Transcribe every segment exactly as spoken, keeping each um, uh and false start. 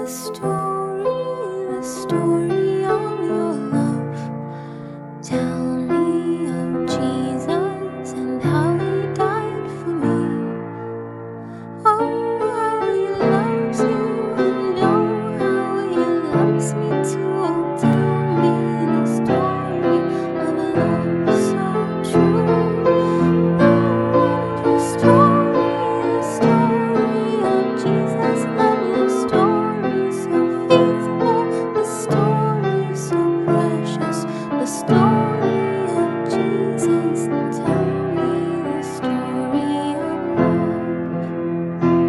story, the story of your love. Tell me of Jesus and how he died for me. Oh, how he loves you, and oh, how he loves me too. Oh, tell me the story of a love so true. Oh, wondrous story, the story of Jesus' love, the story so faithful, the story so precious, the story of Jesus. Tell me the story of love.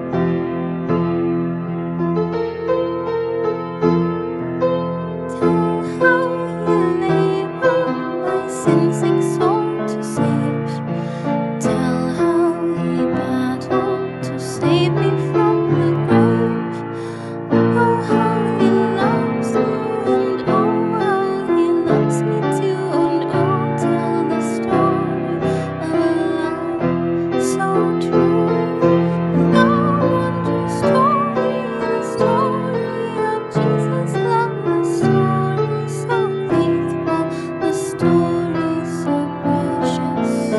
Tell how he labored my sin-sick soul to save. Tell how he battled to save me from the grave. Oh, how he loves you, and oh, how he loves me too. And oh, tell the story of a love so true. The wondrous story, the story of Jesus' love, the story so faithful, the story so precious.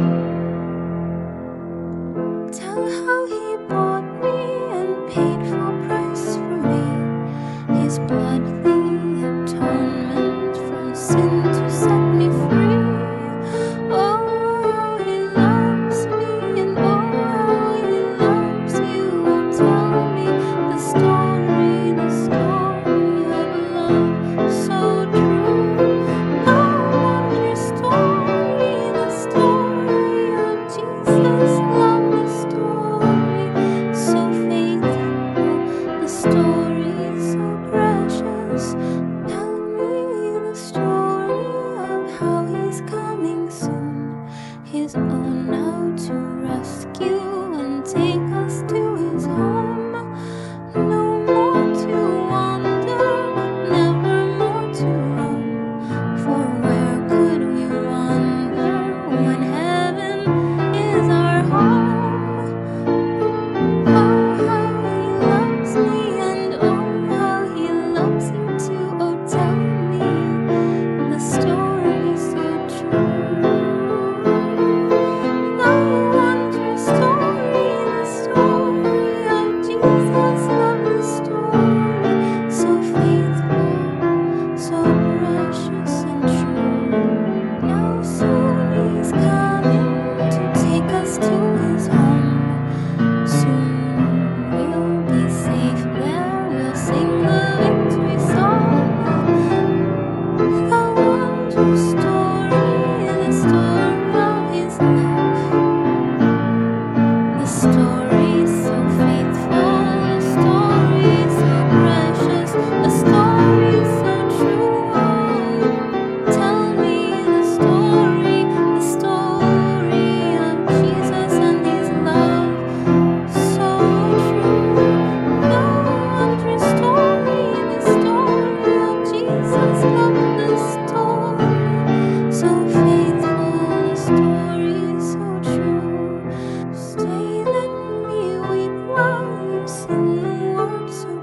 Tell how he bought me and paid full price for me. His blood the atonement from sin to set me free. Oh, how he loves me, and oh, how he loves you. Oh, tell me the story, the story of love so true. Oh, wondrous story, the story of Jesus' love, the story so faithful, the story so precious. Tell me the story of how he's coming soon, his own now to rescue and take us to his home. No more to wander, never more to roam. For where could we wander when heaven is our home? Oh, how he loves me, and oh, how he loves you too. Oh, tell me the story so true. The wondrous story, the story of Jesus' love, the story so faithful, so precious and true. Now soon he's coming to take us to his home. Soon we'll be safe there, we'll sing the victory song. The wondrous story, the story of his love, the story so faithful, the story so precious, the story so true. Oh, tell me the story, the story of Jesus and his love so true. The wondrous story, the story of Jesus' love, the story so faithful, the story so true. Stay, let me weep while you sing the words so